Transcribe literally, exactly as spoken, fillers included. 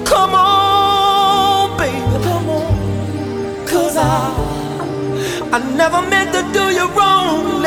Come on, baby, come on. Cause I, I never meant to do you wrong.